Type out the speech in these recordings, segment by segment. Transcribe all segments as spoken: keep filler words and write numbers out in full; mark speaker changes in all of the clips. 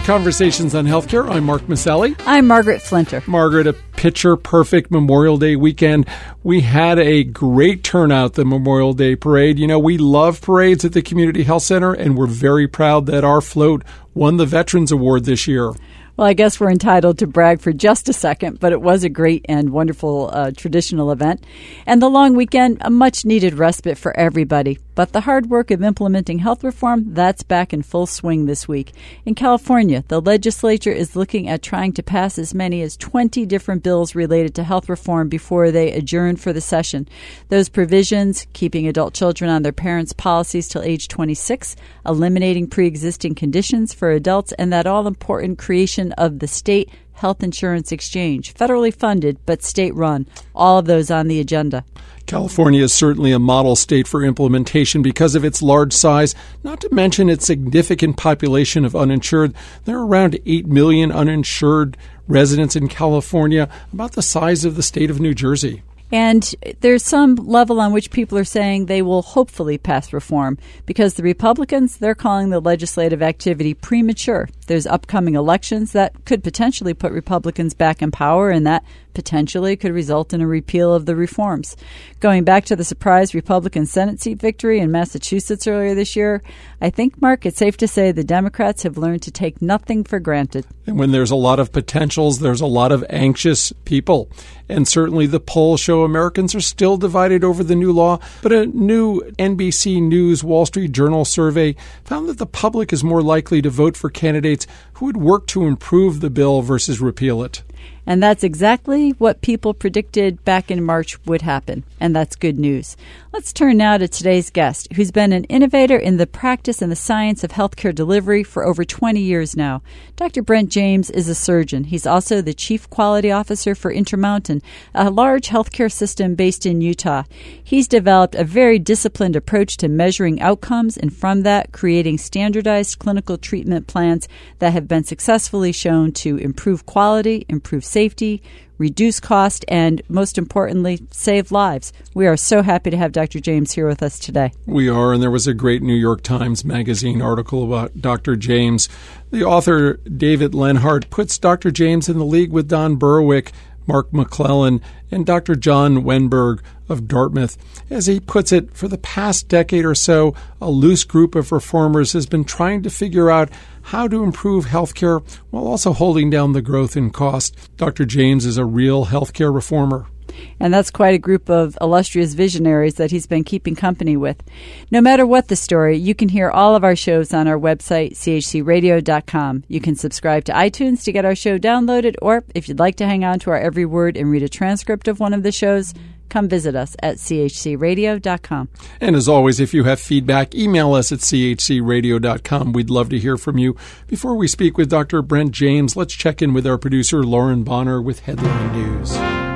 Speaker 1: Conversations on Healthcare. I'm Mark Maselli.
Speaker 2: I'm Margaret Flinter.
Speaker 1: Margaret, a picture-perfect Memorial Day weekend. We had a great turnout, the Memorial Day Parade. You know, we love parades at the Community Health Center, and we're very proud that our float won the Veterans Award this year.
Speaker 2: Well, I guess we're entitled to brag for just a second, but it was a great and wonderful uh, traditional event. And the long weekend, a much-needed respite for everybody. But the hard work of implementing health reform, that's back in full swing this week. In California, the legislature is looking at trying to pass as many as twenty different bills related to health reform before they adjourn for the session. Those provisions, keeping adult children on their parents' policies till age twenty-six, eliminating pre-existing conditions for adults, and that all-important creation of the state health insurance exchange, federally funded but state-run. All of those on the agenda.
Speaker 1: California is certainly a model state for implementation because of its large size, not to mention its significant population of uninsured. There are around eight million uninsured residents in California, about the size of the state of New Jersey.
Speaker 2: And there's some level on which people are saying they will hopefully pass reform because the Republicans, they're calling the legislative activity premature. There's upcoming elections that could potentially put Republicans back in power, and that potentially could result in a repeal of the reforms. Going back to the surprise Republican Senate seat victory in Massachusetts earlier this year, I think, Mark, it's safe to say the Democrats have learned to take nothing for granted.
Speaker 1: And when there's a lot of potentials, there's a lot of anxious people. And certainly the polls show Americans are still divided over the new law. But a new N B C News Wall Street Journal survey found that the public is more likely to vote for candidates who would work to improve the bill versus repeal it.
Speaker 2: And that's exactly what people predicted back in March would happen. And that's good news. Let's turn now to today's guest, who's been an innovator in the practice and the science of healthcare delivery for over twenty years now. Doctor Brent James is a surgeon. He's also the Chief Quality Officer for Intermountain, a large healthcare system based in Utah. He's developed a very disciplined approach to measuring outcomes, and from that, creating standardized clinical treatment plans that have been successfully shown to improve quality, improve safety, reduce cost, and most importantly, save lives. We are so happy to have Doctor James here with us today.
Speaker 1: We are, and there was a great New York Times Magazine article about Doctor James. The author, David Lenhart, puts Doctor James in the league with Don Berwick, Mark McClellan, and Doctor John Wenberg of Dartmouth. As he puts it, for the past decade or so, a loose group of reformers has been trying to figure out how to improve healthcare while also holding down the growth in cost. Doctor James is a real healthcare reformer.
Speaker 2: And that's quite a group of illustrious visionaries that he's been keeping company with. No matter what the story, you can hear all of our shows on our website, c h c radio dot com. You can subscribe to iTunes to get our show downloaded, or if you'd like to hang on to our every word and read a transcript of one of the shows, come visit us at c h c radio dot com.
Speaker 1: And as always, if you have feedback, email us at c h c radio dot com. We'd love to hear from you. Before we speak with Doctor Brent James, let's check in with our producer, Lauren Bonner, with Headline News.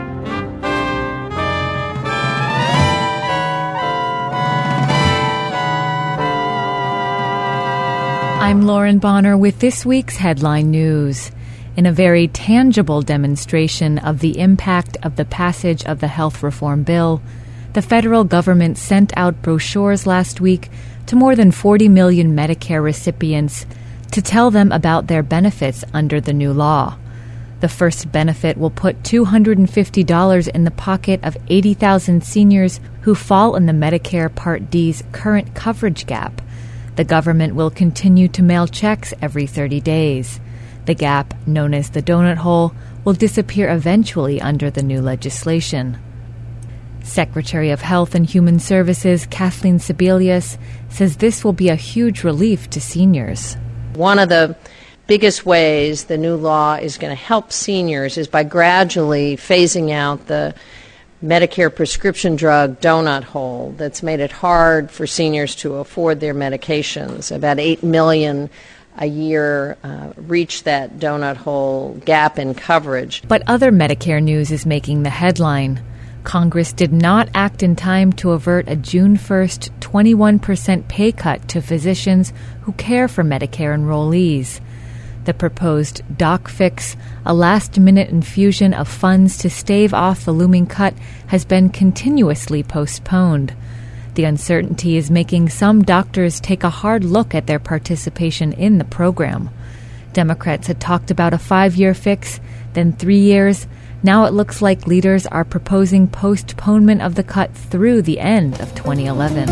Speaker 3: I'm Lauren Bonner with this week's Headline News. In a very tangible demonstration of the impact of the passage of the health reform bill, the federal government sent out brochures last week to more than forty million Medicare recipients to tell them about their benefits under the new law. The first benefit will put two hundred fifty dollars in the pocket of eighty thousand seniors who fall in the Medicare Part D's current coverage gap. The government will continue to mail checks every thirty days. The gap, known as the donut hole, will disappear eventually under the new legislation. Secretary of Health and Human Services Kathleen Sebelius says this will be a huge relief to seniors.
Speaker 4: One of the biggest ways the new law is going to help seniors is by gradually phasing out the Medicare prescription drug donut hole that's made it hard for seniors to afford their medications. About eight million a year uh, reach that donut hole gap in coverage.
Speaker 3: But other Medicare news is making the headline. Congress did not act in time to avert a June first twenty-one percent pay cut to physicians who care for Medicare enrollees. The proposed Doc Fix, a last-minute infusion of funds to stave off the looming cut, has been continuously postponed. The uncertainty is making some doctors take a hard look at their participation in the program. Democrats had talked about a five-year fix, then three years. Now it looks like leaders are proposing postponement of the cut through the end of twenty eleven.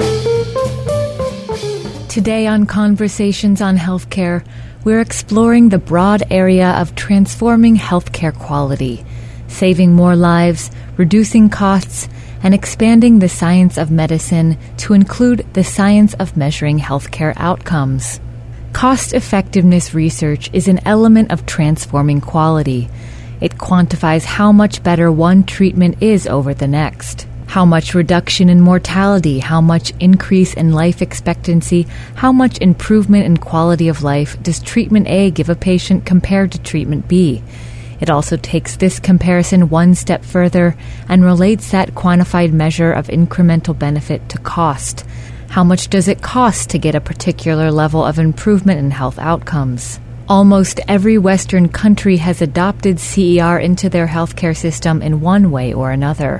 Speaker 3: Today on Conversations on Healthcare, we're exploring the broad area of transforming healthcare quality, saving more lives, reducing costs, and expanding the science of medicine to include the science of measuring healthcare outcomes. Cost-effectiveness research is an element of transforming quality. It quantifies how much better one treatment is over the next. How much reduction in mortality, how much increase in life expectancy, how much improvement in quality of life does treatment A give a patient compared to treatment B? It also takes this comparison one step further and relates that quantified measure of incremental benefit to cost. How much does it cost to get a particular level of improvement in health outcomes? Almost every Western country has adopted C E R into their healthcare system in one way or another.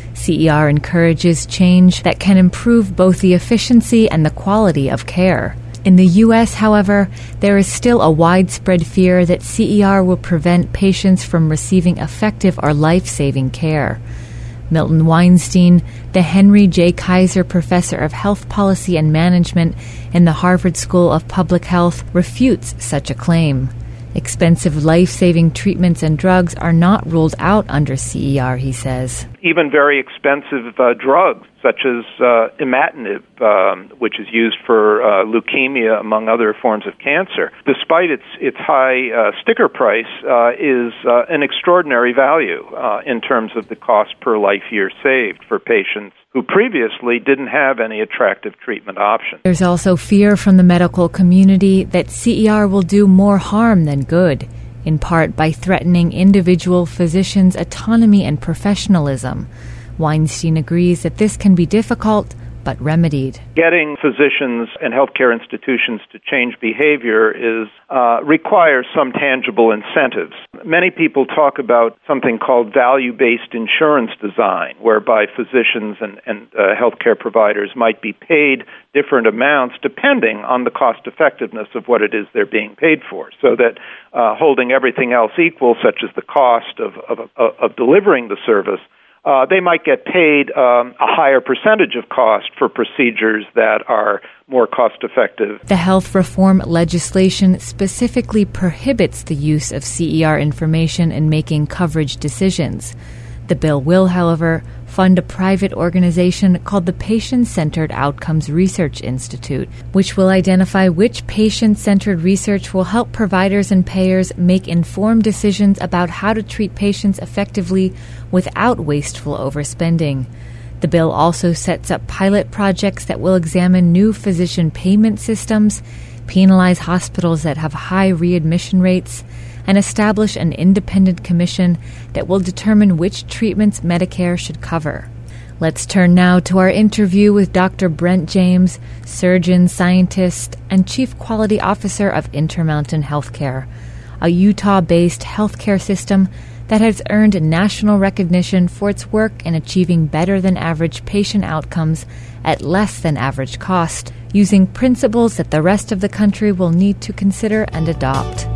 Speaker 3: C E R encourages change that can improve both the efficiency and the quality of care. In the U S, however, there is still a widespread fear that C E R will prevent patients from receiving effective or life-saving care. Milton Weinstein, the Henry J. Kaiser Professor of Health Policy and Management in the Harvard School of Public Health, refutes such a claim. Expensive life-saving treatments and drugs are not ruled out under C E R, he says.
Speaker 5: Even very expensive uh, drugs, such as uh, imatinib, um, which is used for uh, leukemia, among other forms of cancer, despite its its high uh, sticker price, uh, is uh, an extraordinary value uh, in terms of the cost per life year saved for patients who previously didn't have any attractive treatment options.
Speaker 3: There's also fear from the medical community that C E R will do more harm than good, in part by threatening individual physicians' autonomy and professionalism. Weinstein agrees that this can be difficult, but remedied.
Speaker 5: Getting physicians and healthcare institutions to change behavior is uh, requires some tangible incentives. Many people talk about something called value-based insurance design, whereby physicians and, and uh, healthcare providers might be paid different amounts depending on the cost-effectiveness of what it is they're being paid for, so that uh, holding everything else equal, such as the cost of, of, of, of delivering the service, Uh, they might get paid um, a higher percentage of cost for procedures that are more cost-effective.
Speaker 3: The health reform legislation specifically prohibits the use of C E R information in making coverage decisions. The bill will, however, fund a private organization called the Patient-Centered Outcomes Research Institute, which will identify which patient-centered research will help providers and payers make informed decisions about how to treat patients effectively without wasteful overspending. The bill also sets up pilot projects that will examine new physician payment systems, penalize hospitals that have high readmission rates, and establish an independent commission that will determine which treatments Medicare should cover. Let's turn now to our interview with Doctor Brent James, surgeon, scientist, and Chief Quality Officer of Intermountain Healthcare, a Utah-based healthcare system that has earned national recognition for its work in achieving better-than-average patient outcomes at less-than-average cost, using principles that the rest of the country will need to consider and adopt.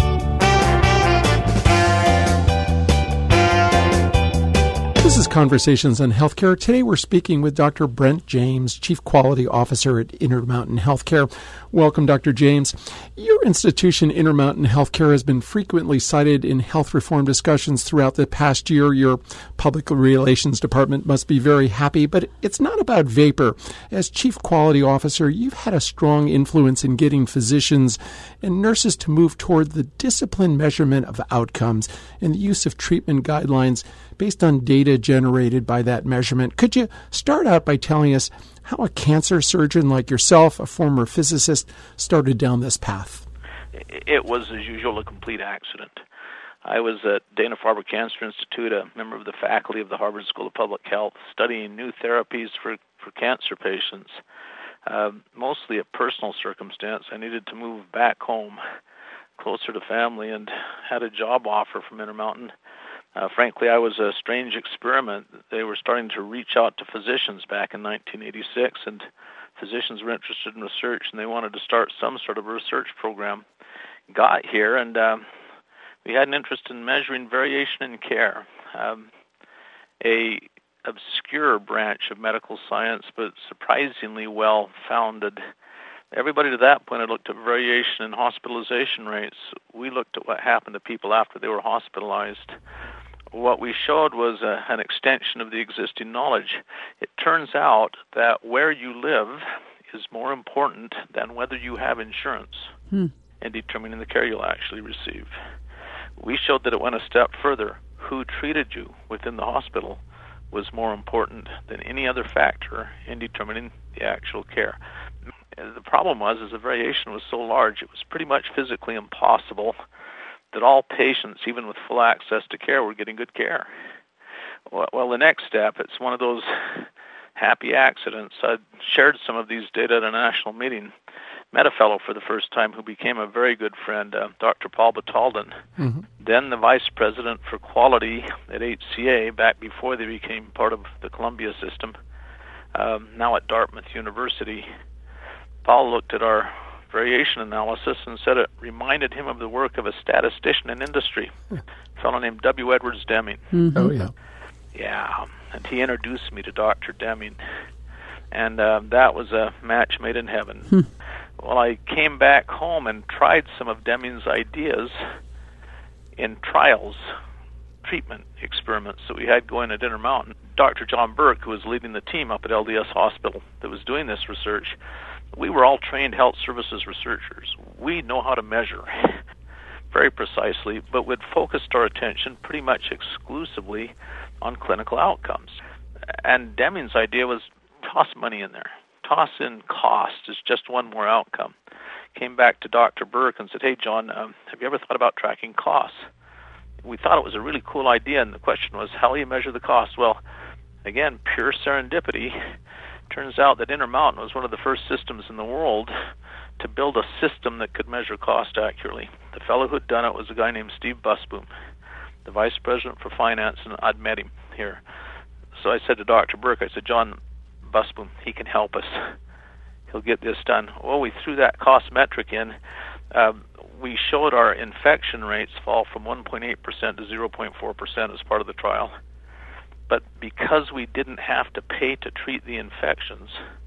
Speaker 1: This is Conversations on Healthcare. Today we're speaking with Doctor Brent James, Chief Quality Officer at Intermountain Healthcare. Welcome, Doctor James. Your institution, Intermountain Healthcare, has been frequently cited in health reform discussions throughout the past year. Your public relations department must be very happy, but it's not about vapor. As Chief Quality Officer, you've had a strong influence in getting physicians and nurses to move toward the disciplined measurement of outcomes and the use of treatment guidelines based on data generated by that measurement. Could you start out by telling us how a cancer surgeon like yourself, a former physicist, started down this path?
Speaker 6: It was, as usual, a complete accident. I was at Dana-Farber Cancer Institute, a member of the faculty of the Harvard School of Public Health, studying new therapies for, for cancer patients. Uh, mostly a personal circumstance. I needed to move back home, closer to family, and had a job offer from Intermountain. Uh, frankly, I was a strange experiment. They were starting to reach out to physicians back in nineteen eighty-six, and physicians were interested in research, and they wanted to start some sort of research program got here, and um, we had an interest in measuring variation in care. Um, a obscure branch of medical science, but surprisingly well-founded. Everybody to that point had looked at variation in hospitalization rates. We looked at what happened to people after they were hospitalized. What we showed was a, an extension of the existing knowledge. It turns out that where you live is more important than whether you have insurance hmm. in determining the care you'll actually receive. We showed that it went a step further. Who treated you within the hospital was more important than any other factor in determining the actual care. The problem was, is the variation was so large, it was pretty much physically impossible that all patients, even with full access to care, were getting good care. Well, the next step, it's one of those happy accidents. I shared some of these data at a national meeting, met a fellow for the first time who became a very good friend, uh, Doctor Paul Batalden, mm-hmm. then the vice president for quality at H C A back before they became part of the Columbia system, um, now at Dartmouth University. Paul looked at our variation analysis and said it reminded him of the work of a statistician in industry, a fellow named W. Edwards Deming.
Speaker 1: Mm-hmm. Oh, yeah.
Speaker 6: Yeah, and he introduced me to Doctor Deming, and uh, that was a match made in heaven. Hmm. Well, I came back home and tried some of Deming's ideas in trials, treatment experiments that we had going at Intermountain. Doctor John Burke, who was leading the team up at L D S Hospital that was doing this research, we were all trained health services researchers. We know how to measure very precisely, but we'd focused our attention pretty much exclusively on clinical outcomes. And Deming's idea was toss money in there. Toss in cost as just one more outcome. Came back to Doctor Burke and said, hey, John, um, have you ever thought about tracking costs? We thought it was a really cool idea, and the question was, how do you measure the cost? Well, again, pure serendipity. Turns out that Intermountain was one of the first systems in the world to build a system that could measure cost accurately. The fellow who had done it was a guy named Steve Busboom, the vice president for finance, and I'd met him here. So I said to Doctor Burke, I said, John Busboom, he can help us. He'll get this done. Well, we threw that cost metric in. Uh, we showed our infection rates fall from one point eight percent to zero point four percent as part of the trial. But because we didn't have to pay to treat the infections,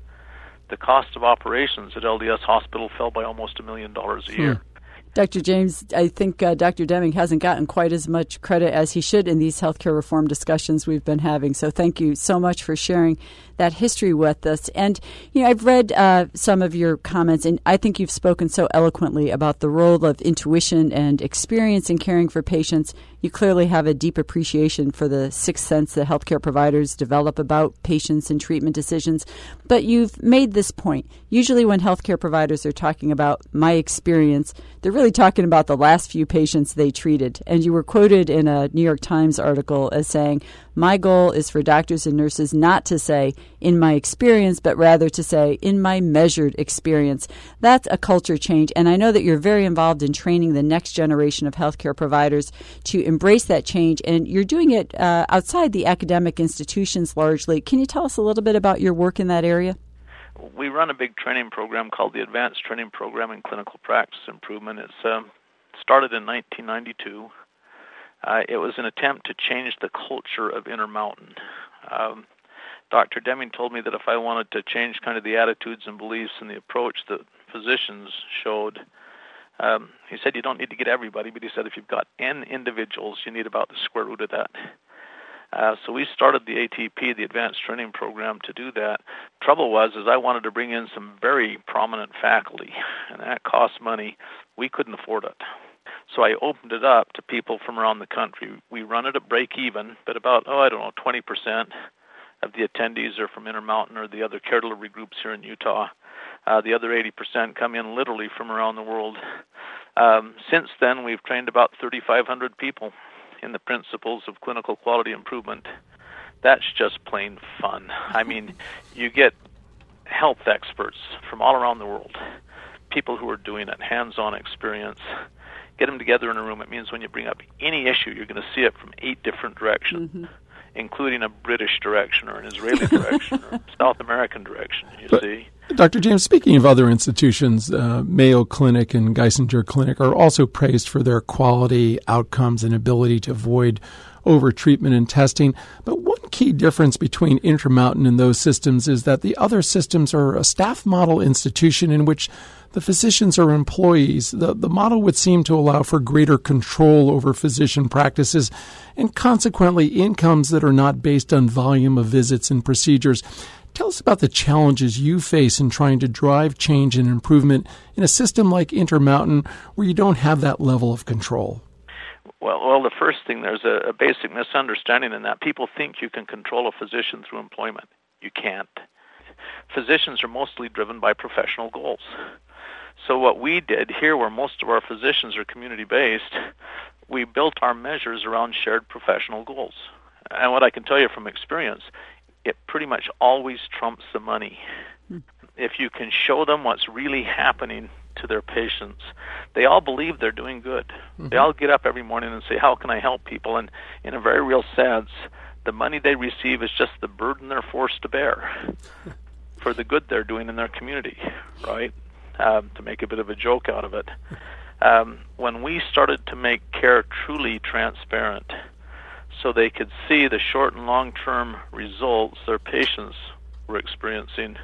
Speaker 6: the cost of operations at L D S Hospital fell by almost a million dollars a year.
Speaker 2: Hmm. Doctor James, I think uh, Doctor Deming hasn't gotten quite as much credit as he should in these healthcare reform discussions we've been having. So thank you so much for sharing that history with us. And, you know, I've read uh, some of your comments, and I think you've spoken so eloquently about the role of intuition and experience in caring for patients. You clearly have a deep appreciation for the sixth sense that healthcare providers develop about patients and treatment decisions. But you've made this point. Usually when healthcare providers are talking about my experience, they're really talking about the last few patients they treated. And you were quoted in a New York Times article as saying, my goal is for doctors and nurses not to say, in my experience, but rather to say, in my measured experience. That's a culture change. And I know that you're very involved in training the next generation of healthcare providers to embrace that change. And you're doing it uh, outside the academic institutions largely. Can you tell us a little bit about your work in that area?
Speaker 6: We run a big training program called the Advanced Training Program in Clinical Practice Improvement. It's um, started in nineteen ninety-two. Uh, it was an attempt to change the culture of Intermountain. Um, Doctor Deming told me that if I wanted to change kind of the attitudes and beliefs and the approach that physicians showed, um, he said you don't need to get everybody, but he said if you've got N individuals, you need about the square root of that. Uh, so we started the A T P, the Advanced Training Program, to do that. Trouble was, is I wanted to bring in some very prominent faculty, and that cost money. We couldn't afford it. So I opened it up to people from around the country. We run it at break even, but about, oh, I don't know, twenty percent of the attendees are from Intermountain or the other care delivery groups here in Utah. Uh, the other eighty percent come in literally from around the world. Um, since then, we've trained about thirty-five hundred people in the principles of clinical quality improvement. That's just plain fun. I mean, you get health experts from all around the world, people who are doing it, hands-on experience. Get them together in a room. It means when you bring up any issue, you're going to see it from eight different directions. Mm-hmm. including a British direction or an Israeli direction or South American direction, you
Speaker 1: but,
Speaker 6: see.
Speaker 1: Doctor James, speaking of other institutions, uh, Mayo Clinic and Geisinger Clinic are also praised for their quality, outcomes, and ability to avoid over-treatment and testing. But one key difference between Intermountain and those systems is that the other systems are a staff model institution in which the physicians are employees. The, the model would seem to allow for greater control over physician practices and consequently incomes that are not based on volume of visits and procedures. Tell us about the challenges you face in trying to drive change and improvement in a system like Intermountain where you don't have that level of control.
Speaker 6: Well, well, the first thing, there's a, a basic misunderstanding in that. People think you can control a physician through employment. You can't. Physicians are mostly driven by professional goals. So what we did here, where most of our physicians are community-based, we built our measures around shared professional goals. And what I can tell you from experience, it pretty much always trumps the money. Hmm. If you can show them what's really happening to their patients, they all believe they're doing good. Mm-hmm. They all get up every morning and say, how can I help people? And in a very real sense, the money they receive is just the burden they're forced to bear for the good they're doing in their community, right? Um, to make a bit of a joke out of it. Um, when we started to make care truly transparent so they could see the short and long-term results their patients were experiencing,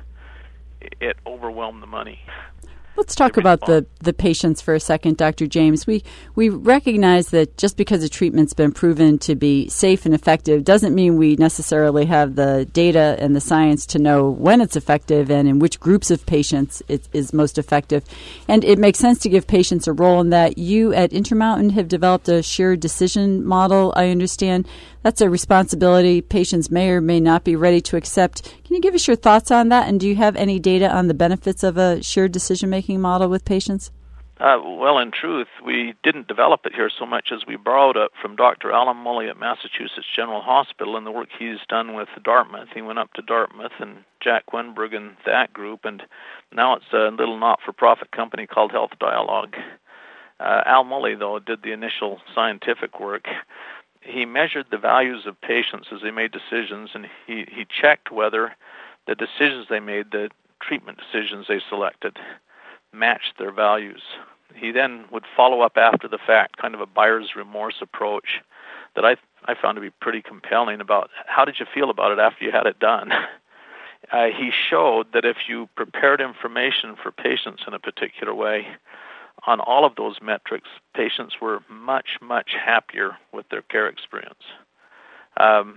Speaker 6: it overwhelmed the money.
Speaker 2: Let's talk about the, the patients for a second, Doctor James. We we recognize that just because a treatment's been proven to be safe and effective doesn't mean we necessarily have the data and the science to know when it's effective and in which groups of patients it is most effective. And it makes sense to give patients a role in that. You at Intermountain have developed a shared decision model, I understand. That's a responsibility patients may or may not be ready to accept. Can you give us your thoughts on that? And do you have any data on the benefits of a shared decision-making model with patients?
Speaker 6: Uh, well, in truth, we didn't develop it here so much as we borrowed it from Doctor Alan Mully at Massachusetts General Hospital and the work he's done with Dartmouth. He went up to Dartmouth and Jack Wenberg and that group, and now it's a little not-for-profit company called Health Dialogue. Uh, Al Mully, though, did the initial scientific work. He measured the values of patients as they made decisions, and he, he checked whether the decisions they made, the treatment decisions they selected, matched their values. He then would follow up after the fact, kind of a buyer's remorse approach that I I found to be pretty compelling about how did you feel about it after you had it done. Uh, he showed that if you prepared information for patients in a particular way, on all of those metrics, patients were much, much happier with their care experience. Um,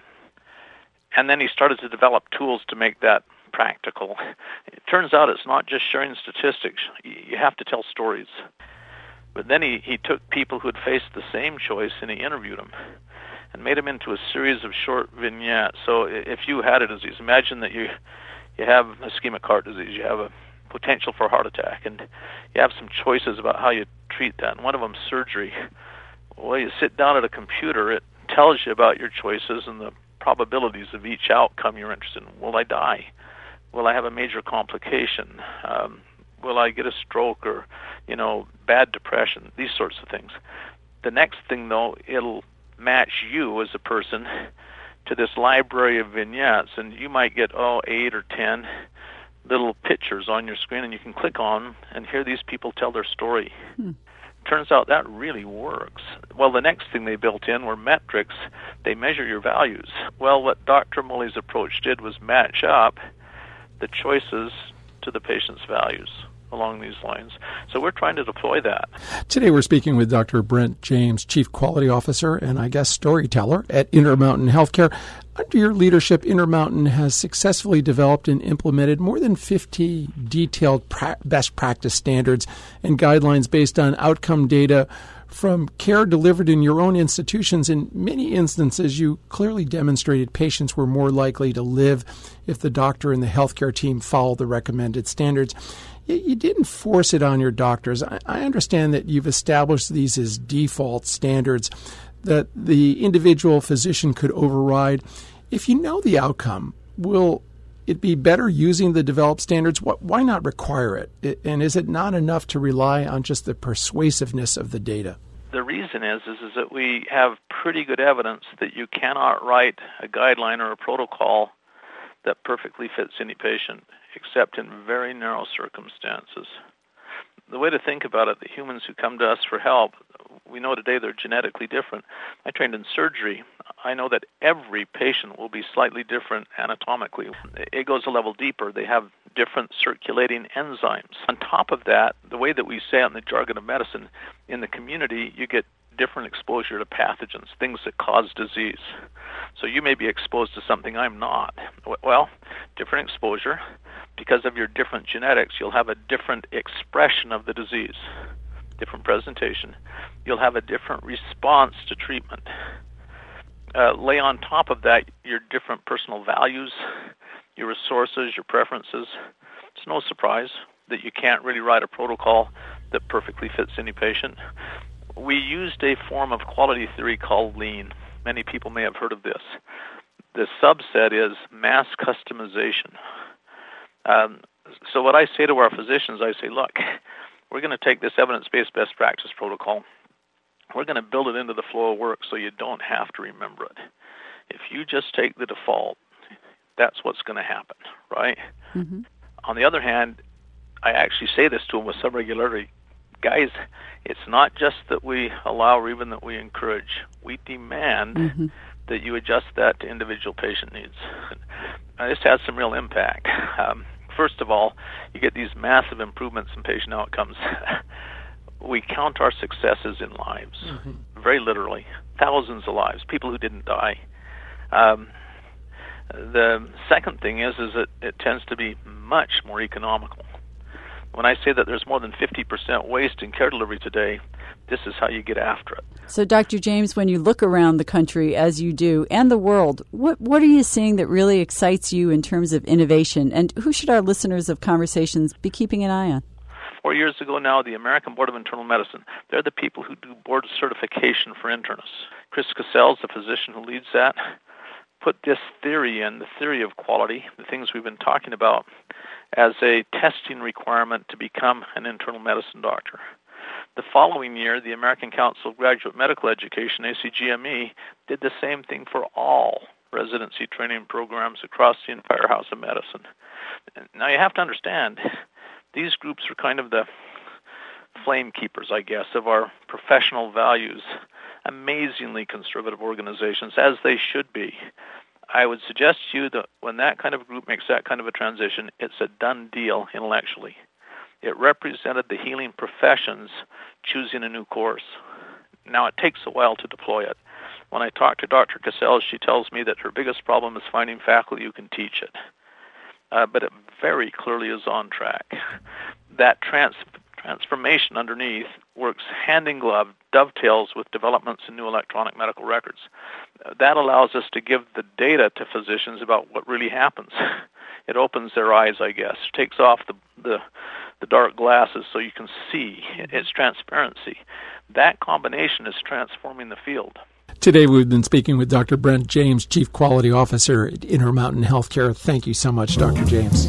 Speaker 6: and then he started to develop tools to make that practical. It turns out it's not just sharing statistics. You have to tell stories. But then he, he took people who had faced the same choice and he interviewed them and made them into a series of short vignettes. So if you had a disease, imagine that you, you have ischemic heart disease, you have a potential for a heart attack, and you have some choices about how you treat that, and one of them surgery. Well, you sit down at a computer, it tells you about your choices and the probabilities of each outcome you're interested in. Will I die? Will I have a major complication? Um, will I get a stroke or, you know, bad depression? These sorts of things. The next thing, though, it'll match you as a person to this library of vignettes, and you might get, oh, eight or ten little pictures on your screen, and you can click on and hear these people tell their story. Hmm. Turns out that really works. Well, the next thing they built in were metrics. They measure your values. Well, what Doctor Mully's approach did was match up the choices to the patient's values along these lines. So we're trying to deploy that.
Speaker 1: Today we're speaking with Doctor Brent James, Chief Quality Officer and, I guess, storyteller at Intermountain Healthcare. Under your leadership, Intermountain has successfully developed and implemented more than fifty detailed pra- best practice standards and guidelines based on outcome data from care delivered in your own institutions. In many instances, you clearly demonstrated patients were more likely to live if the doctor and the healthcare team followed the recommended standards. You didn't force it on your doctors. I understand that you've established these as default standards that the individual physician could override. If you know the outcome, will it be better using the developed standards? Why not require it? And is it not enough to rely on just the persuasiveness of the data?
Speaker 6: the reason is, is is that we have pretty good evidence that you cannot write a guideline or a protocol that perfectly fits any patient, except in very narrow circumstances. The way to think about it, the humans who come to us for help, we know today they're genetically different. I trained in surgery. I know that every patient will be slightly different anatomically. It goes a level deeper. They have different circulating enzymes. On top of that, the way that we say it in the jargon of medicine, in the community, you get different exposure to pathogens, things that cause disease. So you may be exposed to something I'm not. Well, different exposure. Because of your different genetics, you'll have a different expression of the disease, different presentation. You'll have a different response to treatment. Uh, lay on top of that your different personal values, your resources, your preferences. It's no surprise that you can't really write a protocol that perfectly fits any patient. We used a form of quality theory called lean. Many people may have heard of this. The subset is mass customization. Um, so what I say to our physicians, I say, look, we're going to take this evidence-based best practice protocol. We're going to build it into the flow of work so you don't have to remember it. If you just take the default, that's what's going to happen, right? Mm-hmm. On the other hand, I actually say this to them with some regularity. Guys, it's not just that we allow or even that we encourage. We demand mm-hmm. that you adjust that to individual patient needs. Now, this has some real impact. Um, first of all, you get these massive improvements in patient outcomes. We count our successes in lives, mm-hmm. very literally, thousands of lives, people who didn't die. Um, the second thing is, is that it tends to be much more economical. When I say that there's more than fifty percent waste in care delivery today, this is how you get after it.
Speaker 2: So, Doctor James, when you look around the country, as you do, and the world, what what are you seeing that really excites you in terms of innovation? And who should our listeners of Conversations be keeping an eye on?
Speaker 6: Four years ago now, the American Board of Internal Medicine, they're the people who do board certification for internists. Chris Cassels, the physician who leads that, put this theory in, the theory of quality, the things we've been talking about, as a testing requirement to become an internal medicine doctor. The following year, the American Council of Graduate Medical Education, A C G M E, did the same thing for all residency training programs across the entire House of Medicine. Now, you have to understand, these groups are kind of the flame keepers, I guess, of our professional values. Amazingly conservative organizations, as they should be. I would suggest to you that when that kind of group makes that kind of a transition, it's a done deal intellectually. It represented the healing professions choosing a new course. Now, it takes a while to deploy it. When I talk to Doctor Cassell, she tells me that her biggest problem is finding faculty who can teach it. Uh, but it very clearly is on track. That trans- transformation underneath works hand in glove, dovetails with developments in new electronic medical records. Uh, that allows us to give the data to physicians about what really happens. It opens their eyes, I guess, takes off the, the, the dark glasses so you can see. It's transparency. That combination is transforming the field.
Speaker 1: Today we've been speaking with Doctor Brent James, Chief Quality Officer at Intermountain Healthcare. Thank you so much, Doctor James.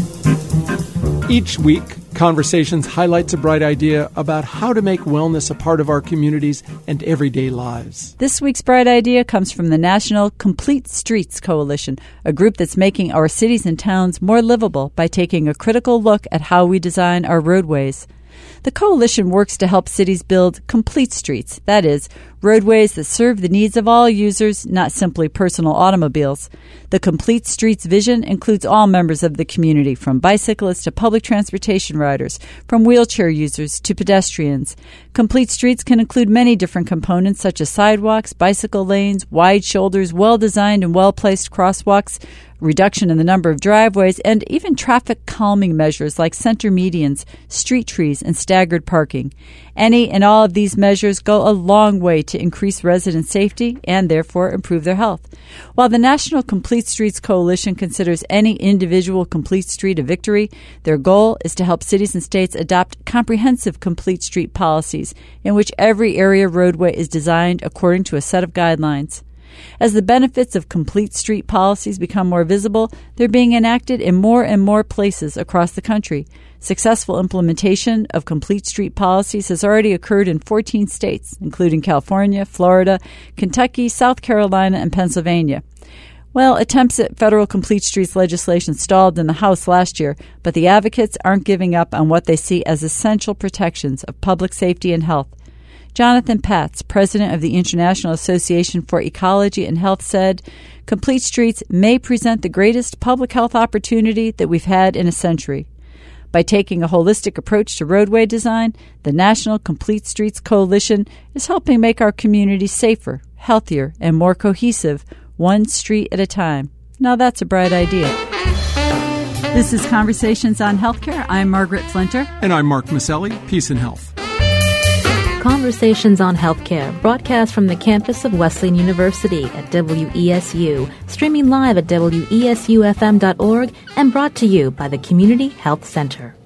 Speaker 1: Each week, Conversations highlights a bright idea about how to make wellness a part of our communities and everyday lives.
Speaker 2: This week's bright idea comes from the National Complete Streets Coalition, a group that's making our cities and towns more livable by taking a critical look at how we design our roadways. The coalition works to help cities build complete streets, that is, roadways that serve the needs of all users, not simply personal automobiles. The Complete Streets vision includes all members of the community, from bicyclists to public transportation riders, from wheelchair users to pedestrians. Complete Streets can include many different components such as sidewalks, bicycle lanes, wide shoulders, well-designed and well-placed crosswalks, reduction in the number of driveways, and even traffic calming measures like center medians, street trees, and staggered parking. Any and all of these measures go a long way to increase resident safety and therefore improve their health. While the National Complete Streets Coalition considers any individual complete street a victory, their goal is to help cities and states adopt comprehensive complete street policies in which every area roadway is designed according to a set of guidelines. As the benefits of complete street policies become more visible, they're being enacted in more and more places across the country. Successful implementation of complete street policies has already occurred in fourteen states, including California, Florida, Kentucky, South Carolina, and Pennsylvania. Well, attempts at federal complete streets legislation stalled in the House last year, but the advocates aren't giving up on what they see as essential protections of public safety and health. Jonathan Patz, president of the International Association for Ecology and Health, said, "Complete streets may present the greatest public health opportunity that we've had in a century." By taking a holistic approach to roadway design, the National Complete Streets Coalition is helping make our communities safer, healthier, and more cohesive, one street at a time. Now that's a bright idea. This is Conversations on Healthcare. I'm Margaret Flinter.
Speaker 1: And I'm Mark Maselli. Peace and health.
Speaker 3: Conversations on Healthcare, broadcast from the campus of Wesleyan University at W E S U, streaming live at W E S U F M dot org and brought to you by the Community Health Center.